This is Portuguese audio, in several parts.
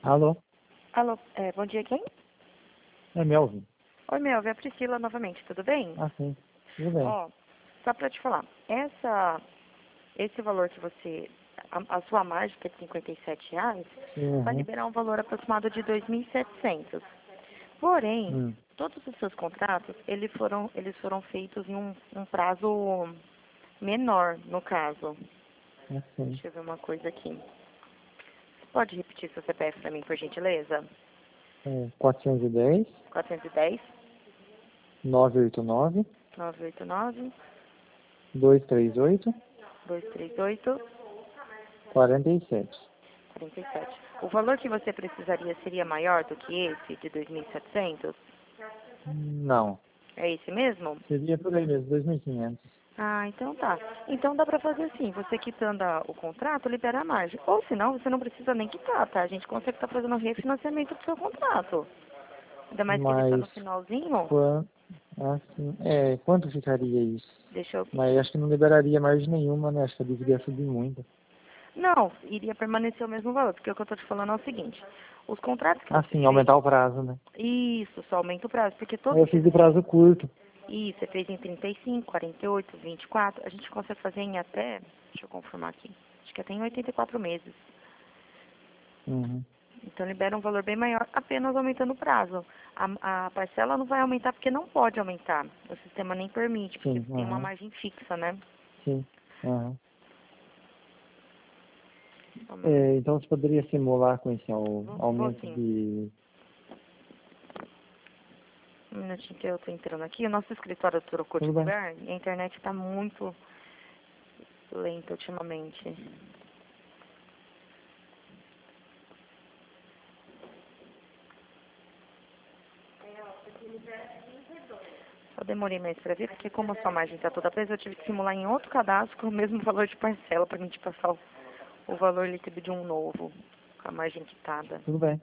Alô? Alô, bom dia, quem? É Melvin. Oi, Melvin, é a Priscila novamente, tudo bem? Ah, sim. Tudo bem. Ó, só pra te falar, esse valor que você, a sua margem, que é de R$ 57, vai Uhum. liberar um valor aproximado de 2.700. Porém, Hum. todos os seus contratos, eles foram feitos em um prazo menor, no caso. Assim. Deixa eu ver uma coisa aqui. Você pode repetir seu CPF pra mim, por gentileza? 410, 410 989, 989 238, 238 47. 47. O valor que você precisaria seria maior do que esse de 2.700? Não. É esse mesmo? Seria por aí mesmo, 2.500. Ah, então tá. Então dá pra fazer assim, você quitando o contrato, libera a margem. Ou senão, você não precisa nem quitar, tá? A gente consegue estar fazendo refinanciamento do seu contrato. Ainda mais que ele está Mas, no finalzinho. assim, quanto ficaria isso? Deixa eu... Mas acho que não liberaria margem nenhuma, né? Acho que a dívida ia subir muito. Não, iria permanecer o mesmo valor, porque o que eu tô te falando é o seguinte. Os contratos que você Assim, fez... aumentar o prazo, né? Isso, só aumenta o prazo, porque Aí todos eu fiz esses... de prazo curto. Isso, você fez em 35, 48, 24. A gente consegue fazer em até, deixa eu confirmar aqui, acho que até em 84 meses. Uhum. Então libera um valor bem maior, apenas aumentando o prazo. A parcela não vai aumentar porque não pode aumentar. O sistema nem permite, porque Sim, tem uma uhum. margem fixa, né? Sim. Uhum. Vamos, Então você poderia simular com esse vou aumento sim. de... Um minutinho que eu tô entrando aqui. O nosso escritório trocou de Tudo bem. lugar e a internet tá muito lenta ultimamente. Só demorei mais pra ver, porque como a sua margem tá toda presa, eu tive que simular em outro cadastro com o mesmo valor de parcela pra gente passar o valor líquido de um novo, com a margem quitada. Tudo bem.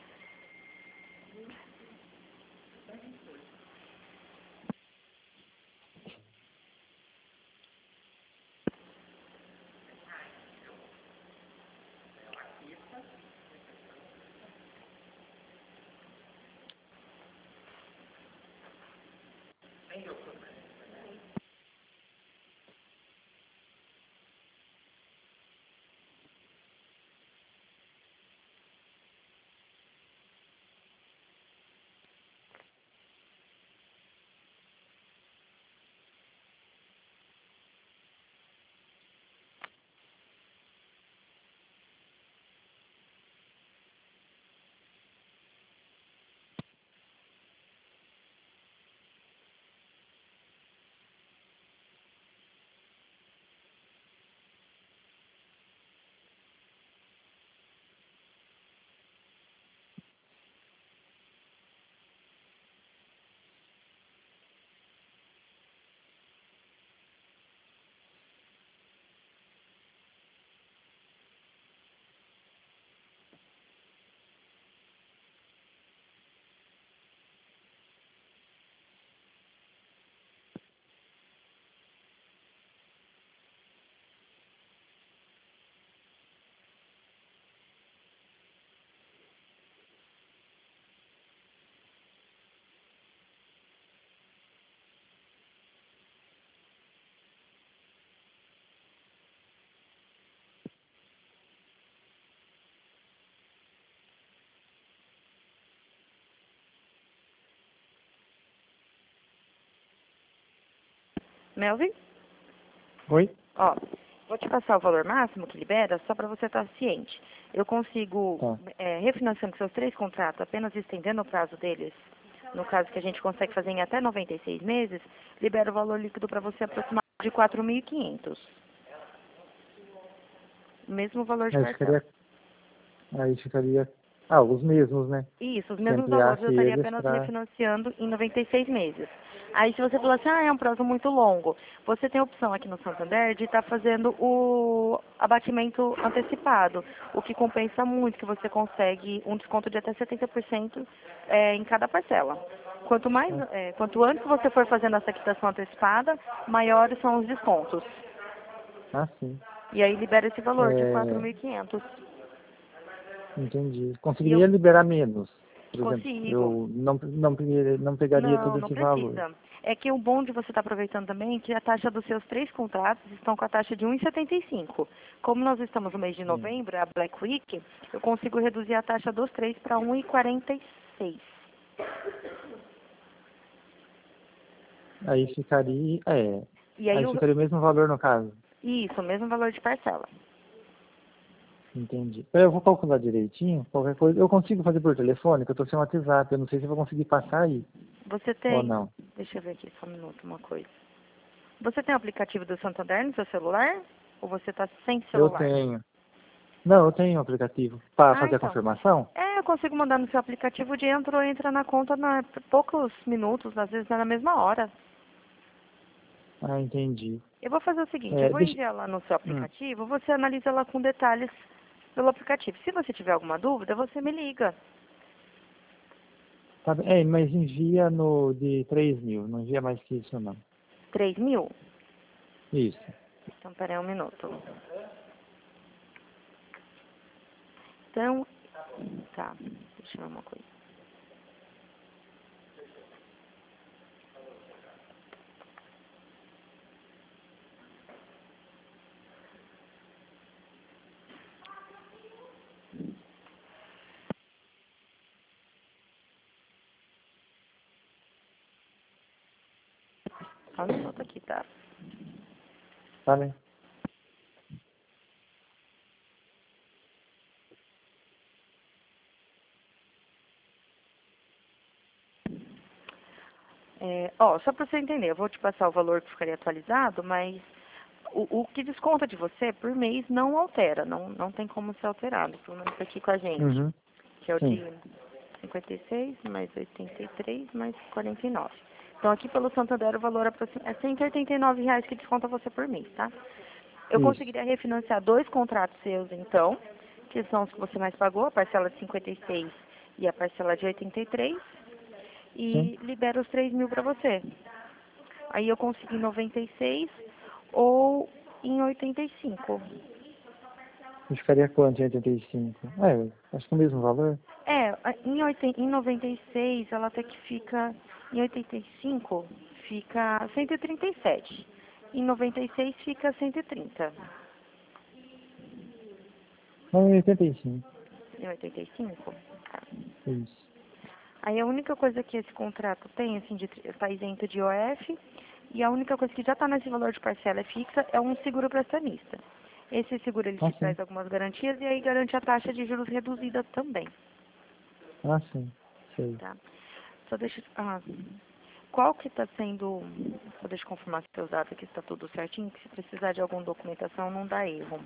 Melvin? Oi? Ó, vou te passar o valor máximo que libera, só para você estar ciente. Eu consigo, Tá. refinanciando seus 3 contratos, apenas estendendo o prazo deles, no caso que a gente consegue fazer em até 96 meses, libera o valor líquido para você aproximado de 4.500. Mesmo valor de Aí parcela. ficaria, aí ficaria, os mesmos, né? Isso, os Se mesmos valores eu ampliasse estaria eles apenas para... refinanciando em 96 meses. Aí se você falar assim, é um prazo muito longo, você tem a opção aqui no Santander de estar fazendo o abatimento antecipado, o que compensa muito, que você consegue um desconto de até 70% em cada parcela. Quanto antes você for fazendo essa quitação antecipada, maiores são os descontos. Sim. E aí libera esse valor de É, 4.500. Entendi. E Conseguiria liberar menos, por exemplo. consigo. Eu não pegaria Não, todo não esse valor. precisa. É que o bom de você estar aproveitando também é que a taxa dos seus 3 contratos estão com a taxa de 1,75. Como nós estamos no mês de Sim. novembro, é a Black Week, eu consigo reduzir a taxa dos 3 para 1,46. Aí ficaria, E aí, aí ficaria o mesmo valor no caso. isso, o mesmo valor de parcela. Entendi. Eu vou calcular direitinho, qualquer coisa. Eu consigo fazer por telefone, que eu tô sem WhatsApp. Eu não sei se eu vou conseguir passar aí Você ou tem, não. deixa eu ver aqui só um minuto, uma coisa. Você tem o aplicativo do Santander no seu celular? Ou você está sem Eu celular? tenho. Não, eu tenho um aplicativo. Para Ah, fazer a então. confirmação? Eu consigo mandar no seu aplicativo de entra na conta na poucos minutos, às vezes é na mesma hora. Ah, entendi. Eu vou fazer o seguinte, eu vou Deixa... enviar lá no seu Hum, aplicativo, você analisa lá com detalhes pelo aplicativo. Se você tiver alguma dúvida, você me liga. tá bem. Mas envia no de 3.000, não envia mais que isso não. 3.000? Isso. Então, peraí um minuto. Então, tá, deixa eu ver uma coisa. Só um minuto aqui, tá? Tá bem. Só para você entender, eu vou te passar o valor que ficaria atualizado, mas o que desconta de você por mês não altera, não tem como ser alterado, pelo menos aqui com a gente, Uhum. que é o Sim. de 56 mais 83 mais 49. Então aqui pelo Santander o valor é R$ 189 que desconta você por mês, tá? Eu Isso. conseguiria refinanciar 2 contratos seus então, que são os que você mais pagou, a parcela de 56 e a parcela de 83, Sim. e libero os 3.000 para você. Aí eu consegui em 96 ou em 85. E ficaria quanto em 85? Acho que o mesmo valor. Em 96 ela até que fica, em 85 fica 137. Em 96 fica 130. Não, em 85. Em 85? Tá. Isso. Aí a única coisa que esse contrato tem, assim, está isento de IOF, e a única coisa que já está nesse valor de parcela fixa é um seguro prestamista. Esse seguro ele Ah, te sim. traz algumas garantias e aí garante a taxa de juros reduzida também, Ah, sim. Sei. tá? Só deixa... qual que está sendo... Só deixa eu confirmar que seus dados aqui está tudo certinho, que se precisar de alguma documentação não dá erro.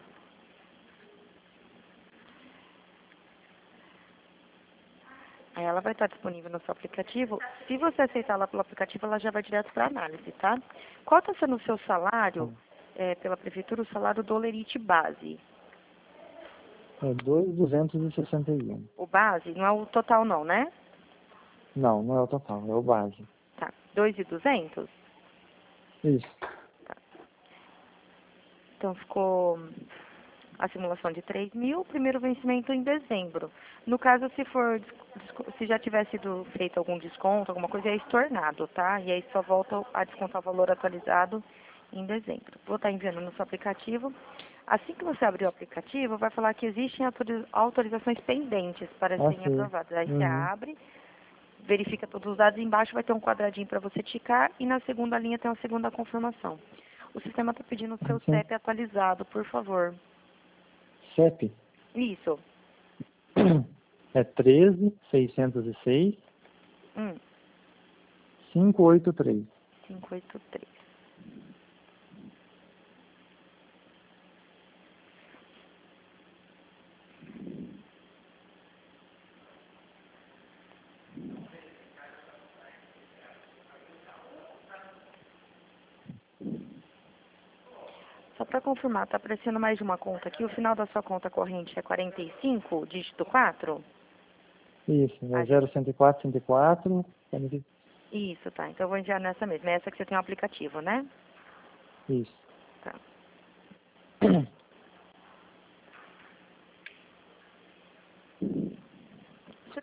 Aí ela vai estar disponível no seu aplicativo. Se você aceitar ela pelo aplicativo, ela já vai direto para análise, tá? Qual está sendo o seu salário, Tá. pela prefeitura, o salário do Olerite base? É 2.261. O base, não é o total não, né? Não, não é o total, é o base. Tá. 2.200? Isso. Tá. Então ficou a simulação de 3.000, primeiro vencimento em dezembro. No caso, se já tivesse sido feito algum desconto, alguma coisa, é estornado, tá? E aí só volta a descontar o valor atualizado em dezembro. Vou estar enviando no seu aplicativo. Assim que você abrir o aplicativo, vai falar que existem autorizações pendentes para Ah, serem sim. aprovadas. Aí você Uhum. abre, verifica todos os dados, embaixo vai ter um quadradinho para você ticar e na segunda linha tem uma segunda confirmação. O sistema está pedindo o seu Sim. CEP atualizado, por favor. CEP Isso. é 13.606.583. Hum, 583. Só para confirmar, tá aparecendo mais de uma conta aqui. O final da sua conta corrente é 45, dígito 4? Isso, é Ah, 0.104, 104. isso, tá. Então eu vou enviar nessa mesma. É essa que você tem o aplicativo, né? Isso. Tá.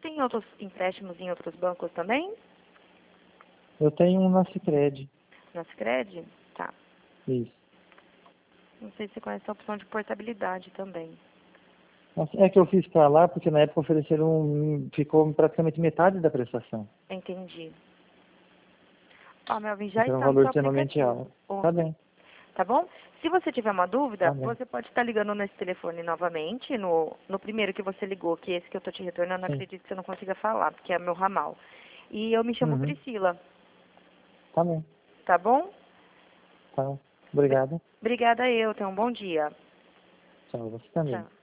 tem outros empréstimos em outros bancos também? Eu tenho um na Sicredi. Na Sicredi? Tá. Isso. Não sei se você conhece a opção de portabilidade também. Nossa, é que eu fiz para lá porque na época ofereceram, ficou praticamente metade da prestação. Entendi. Ó, Melvin, já Então é um está no valor seu extremamente aplicativo. alto. Tá bem, Tá bom? Se você tiver uma dúvida, tá bem. você pode estar ligando nesse telefone novamente, no primeiro que você ligou, que é esse que eu tô te retornando, Sim. acredito que você não consiga falar, porque é meu ramal. E eu me chamo Uhum. Priscila, Tá bem, tá bom? tá. Obrigado. Obrigada eu, tenha um bom dia. Tchau, você também. Tchau.